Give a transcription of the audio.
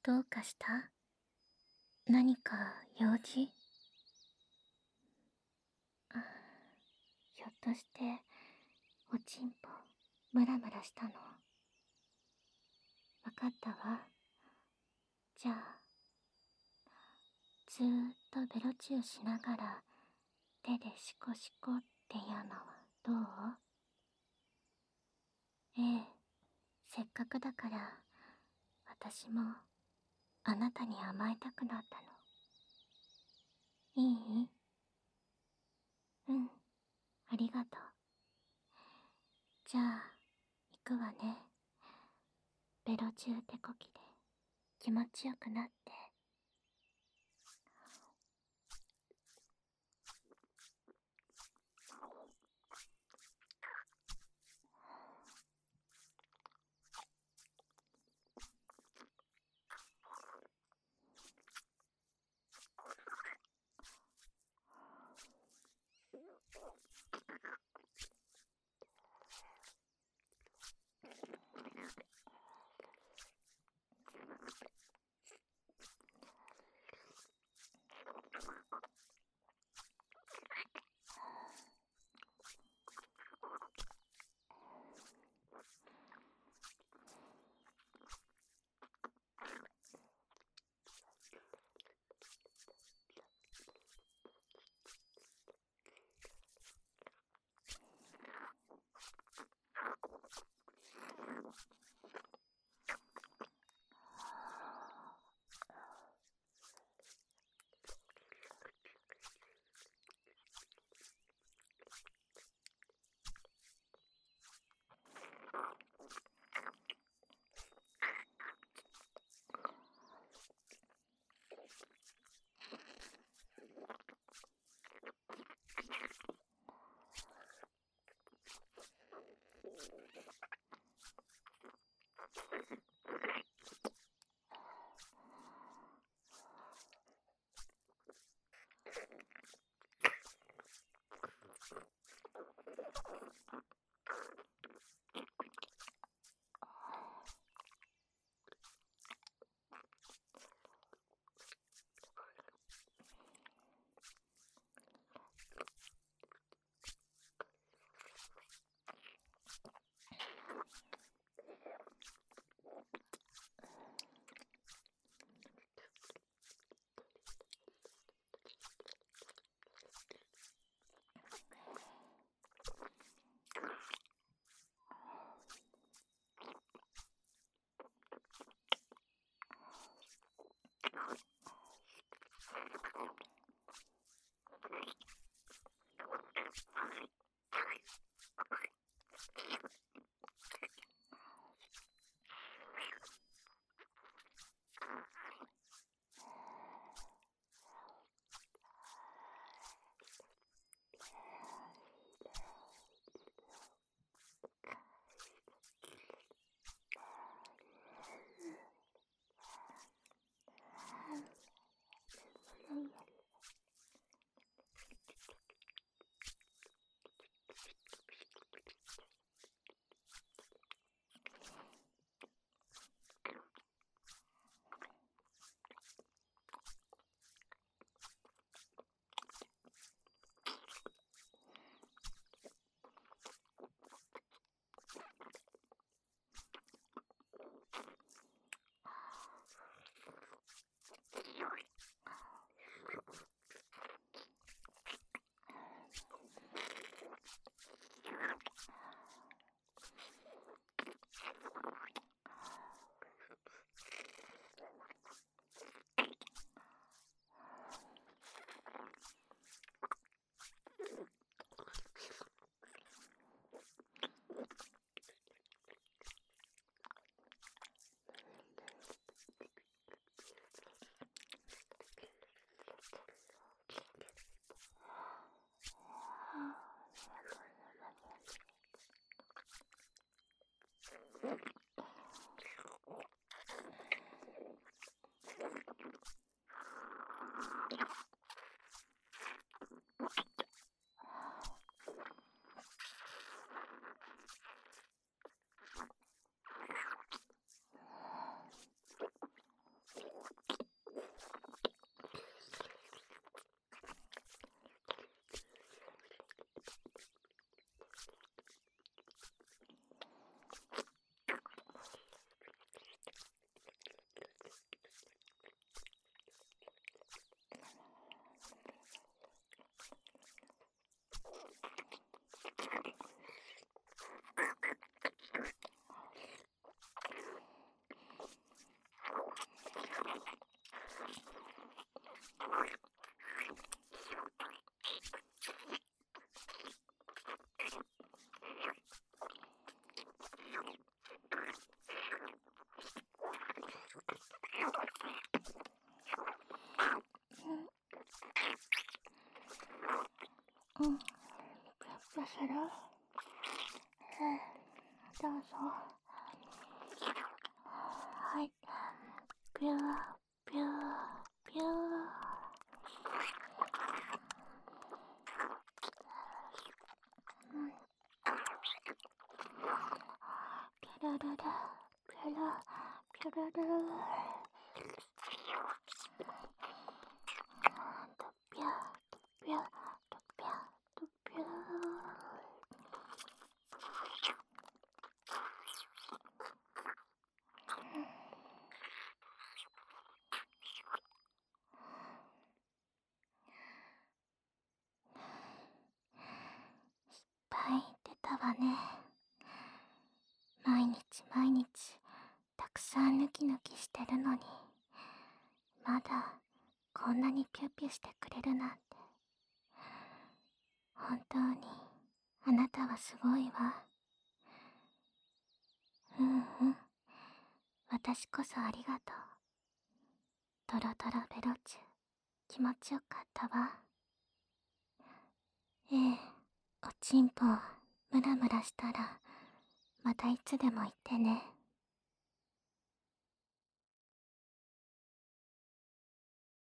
どうかした？何か用事？ひょっとして、おちんぽ、ムラムラしたの？わかったわ。じゃあ、ずーっとベロチューしながら、手でシコシコっていうのはどう？ええ、せっかくだから、私も、あなたに甘えたくなったの。いい？うん、ありがとう。じゃあ、行くわね。ベロチュー手こきで気持ちよくなって。 うん。ぷよぷよする？どうぞ。はい。ぴゅー、ぴゅー、ぴゅー。ぴゅるるる、ぴゅる、ぴゅるるる。とぴゅ、とぴゅ、とぴゅ、とぴゅ。いっぱい出たわね。毎日毎日たくさんヌキヌキしてるのに、まだこんなにピュピュしてくれるなんて。本当にあなたはすごいわ。うんうん、私こそありがとう。ドロドロベロチュ、気持ちよかったわ。ええ、おちんぽムラムラしたらまたいつでも言ってね。